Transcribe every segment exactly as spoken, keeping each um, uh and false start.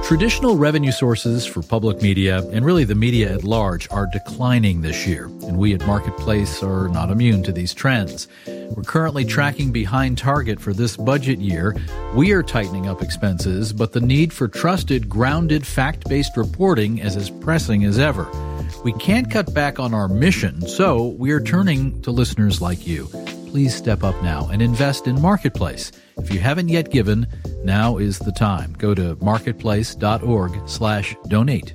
Traditional revenue sources for public media, and really the media at large, are declining this year, and we at Marketplace are not immune to these trends. We're currently tracking behind target for this budget year. We are tightening up expenses, but the need for trusted, grounded, fact-based reporting is as pressing as ever. We can't cut back on our mission, so we are turning to listeners like you. Please step up now and invest in Marketplace. If you haven't yet given, now is the time. Go to marketplace.org slash donate.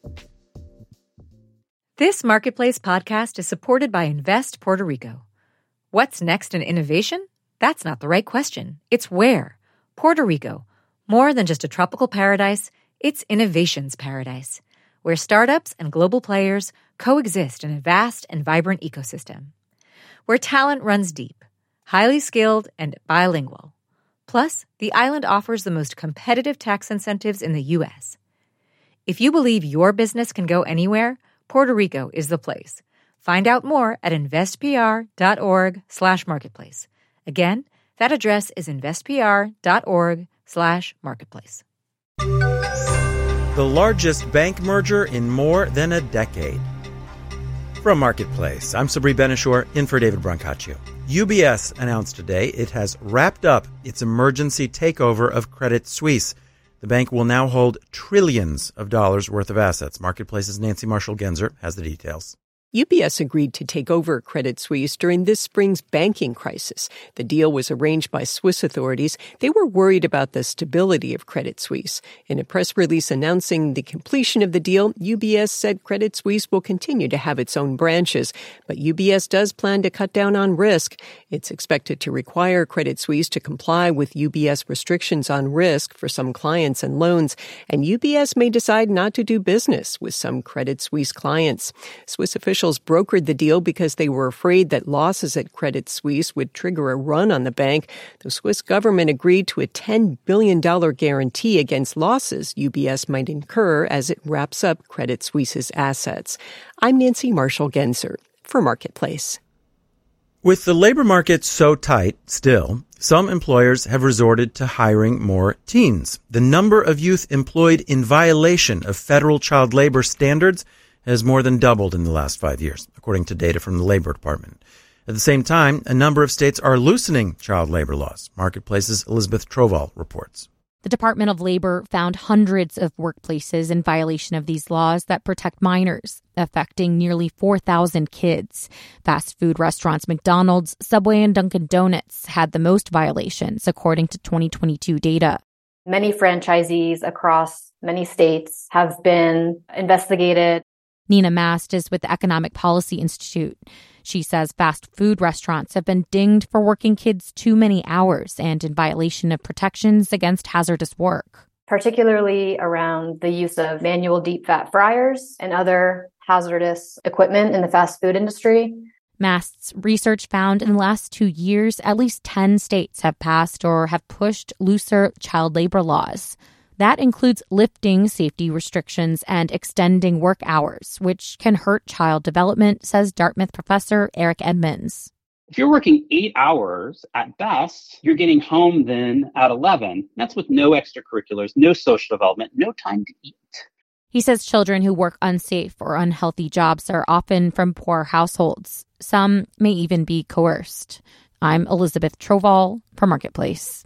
This Marketplace podcast is supported by Invest Puerto Rico. What's next in innovation? That's not the right question. It's where. Puerto Rico. More than just a tropical paradise, it's innovation's paradise, where startups and global players coexist in a vast and vibrant ecosystem. Where talent runs deep, highly skilled, and bilingual. Plus, the island offers the most competitive tax incentives in the U S. If you believe your business can go anywhere, Puerto Rico is the place. Find out more at investpr.org slash marketplace. Again, that address is investpr.org slash marketplace. The largest bank merger in more than a decade. From Marketplace, I'm Sabri Ben-Achour, in for David Brancaccio. U B S announced today it has wrapped up its emergency takeover of Credit Suisse. The bank will now hold trillions of dollars worth of assets. Marketplace's Nancy Marshall-Genzer has the details. U B S agreed to take over Credit Suisse during this spring's banking crisis. The deal was arranged by Swiss authorities. They were worried about the stability of Credit Suisse. In a press release announcing the completion of the deal, U B S said Credit Suisse will continue to have its own branches, but U B S does plan to cut down on risk. It's expected to require Credit Suisse to comply with U B S restrictions on risk for some clients and loans, and U B S may decide not to do business with some Credit Suisse clients. Swiss officials Officials brokered the deal because they were afraid that losses at Credit Suisse would trigger a run on the bank. The Swiss government agreed to a ten billion dollars guarantee against losses U B S might incur as it wraps up Credit Suisse's assets. I'm Nancy Marshall-Genzer for Marketplace. With the labor market so tight still, some employers have resorted to hiring more teens. The number of youth employed in violation of federal child labor standards has more than doubled in the last five years, according to data from the Labor Department. At the same time, a number of states are loosening child labor laws. Marketplace's Elizabeth Troval reports. The Department of Labor found hundreds of workplaces in violation of these laws that protect minors, affecting nearly four thousand kids. Fast food restaurants McDonald's, Subway, and Dunkin' Donuts had the most violations, according to twenty twenty-two data. Many franchisees across many states have been investigated. Nina Mast is with the Economic Policy Institute. She says fast food restaurants have been dinged for working kids too many hours and in violation of protections against hazardous work. Particularly around the use of manual deep fat fryers and other hazardous equipment in the fast food industry. Mast's research found in the last two years, at least ten states have passed or have pushed looser child labor laws. That includes lifting safety restrictions and extending work hours, which can hurt child development, says Dartmouth professor Eric Edmonds. If you're working eight hours at best, you're getting home then at eleven. That's with no extracurriculars, no social development, no time to eat. He says children who work unsafe or unhealthy jobs are often from poor households. Some may even be coerced. I'm Elizabeth Troval for Marketplace.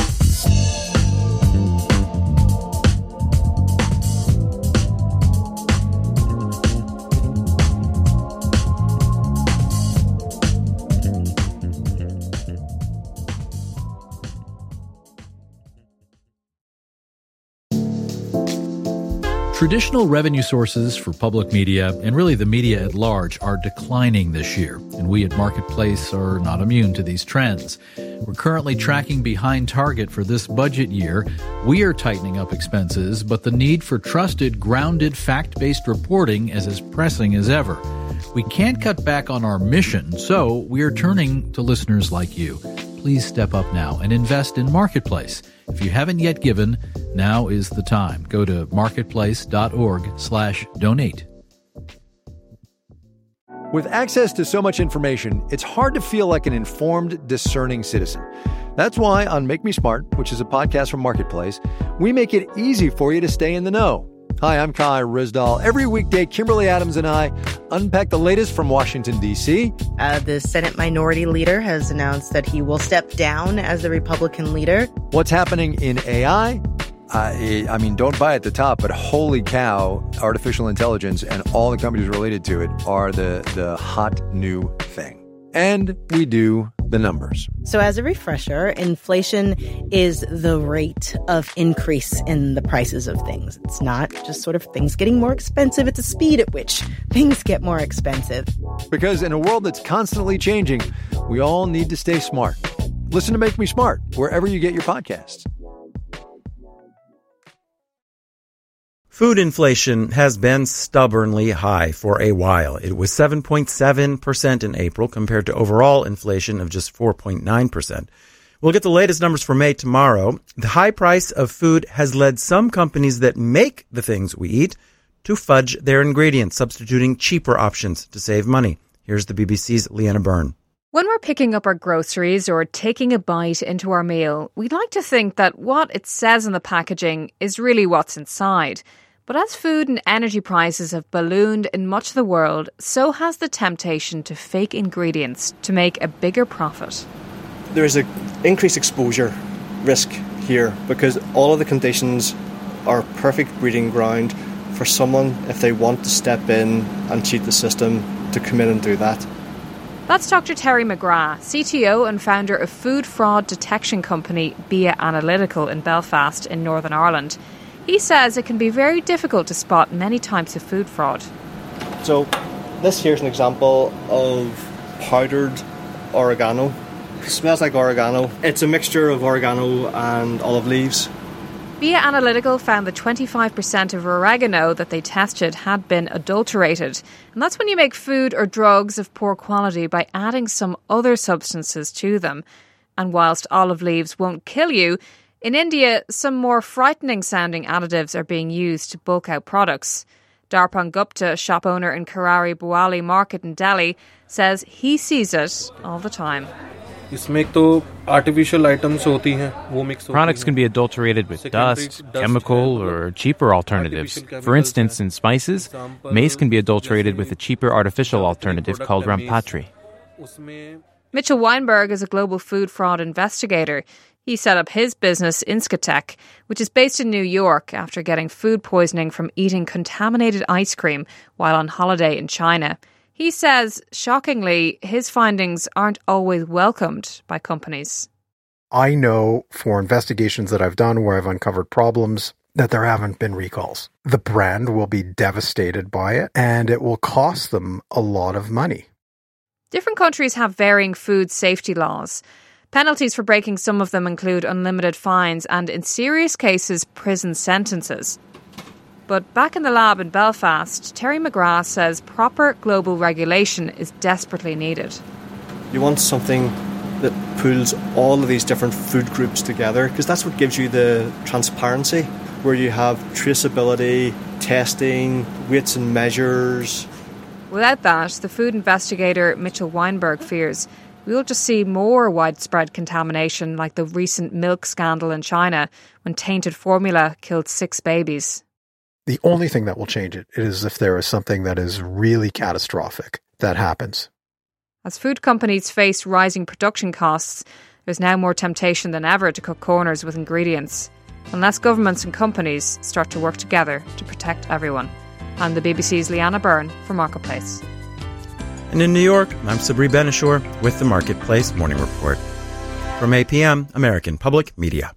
Traditional revenue sources for public media, and really the media at large, are declining this year, and we at Marketplace are not immune to these trends. We're currently tracking behind target for this budget year. We are tightening up expenses, but the need for trusted, grounded, fact-based reporting is as pressing as ever. We can't cut back on our mission, so we are turning to listeners like you. Please step up now and invest in Marketplace. If you haven't yet given, now is the time. Go to marketplace.org slash donate. With access to so much information, it's hard to feel like an informed, discerning citizen. That's why on Make Me Smart, which is a podcast from Marketplace, we make it easy for you to stay in the know. Hi, I'm Kai Rizdal. Every weekday, Kimberly Adams and I unpack the latest from Washington, D C. Uh, the Senate Minority Leader has announced that he will step down as the Republican leader. What's happening in A I? Uh, I mean, don't buy at the top, but holy cow, artificial intelligence and all the companies related to it are the, the hot new thing. And we do the numbers. So as a refresher, inflation is the rate of increase in the prices of things. It's not just sort of things getting more expensive. It's a speed at which things get more expensive. Because in a world that's constantly changing, we all need to stay smart. Listen to Make Me Smart wherever you get your podcasts. Food inflation has been stubbornly high for a while. It was seven point seven percent in April compared to overall inflation of just four point nine percent. We'll get the latest numbers for May tomorrow. The high price of food has led some companies that make the things we eat to fudge their ingredients, substituting cheaper options to save money. Here's the B B C's Leanna Byrne. When we're picking up our groceries or taking a bite into our meal, we'd like to think that what it says in the packaging is really what's inside. But as food and energy prices have ballooned in much of the world, so has the temptation to fake ingredients to make a bigger profit. There is an increased exposure risk here because all of the conditions are perfect breeding ground for someone, if they want to step in and cheat the system, to come in and do that. That's Doctor Terry McGrath, C T O and founder of food fraud detection company B I A Analytical in Belfast in Northern Ireland. He says it can be very difficult to spot many types of food fraud. So this here's an example of powdered oregano. It smells like oregano. It's a mixture of oregano and olive leaves. B I A Analytical found that twenty-five percent of oregano that they tested had been adulterated. And that's when you make food or drugs of poor quality by adding some other substances to them. And whilst olive leaves won't kill you, in India, some more frightening-sounding additives are being used to bulk out products. Darpan Gupta, shop owner in Karari Bowali Market in Delhi, says he sees it all the time. Products can be adulterated with dust, chemical, or cheaper alternatives. For instance, in spices, mace can be adulterated with a cheaper artificial alternative called Rampatri. Mitchell Weinberg is a global food fraud investigator. He set up his business, Inscotech, which is based in New York after getting food poisoning from eating contaminated ice cream while on holiday in China. He says, shockingly, his findings aren't always welcomed by companies. I know for investigations that I've done where I've uncovered problems that there haven't been recalls. The brand will be devastated by it, and it will cost them a lot of money. Different countries have varying food safety laws. Penalties for breaking some of them include unlimited fines and, in serious cases, prison sentences. But back in the lab in Belfast, Terry McGrath says proper global regulation is desperately needed. You want something that pulls all of these different food groups together, because that's what gives you the transparency, where you have traceability, testing, weights and measures. Without that, the food investigator Mitchell Weinberg fears we'll just see more widespread contamination like the recent milk scandal in China when tainted formula killed six babies. The only thing that will change it is if there is something that is really catastrophic that happens. As food companies face rising production costs, there's now more temptation than ever to cut corners with ingredients, unless governments and companies start to work together to protect everyone. I'm the B B C's Leanna Byrne for Marketplace. And in New York, I'm Sabri Ben-Achour with the Marketplace Morning Report. From eight p.m., American Public Media.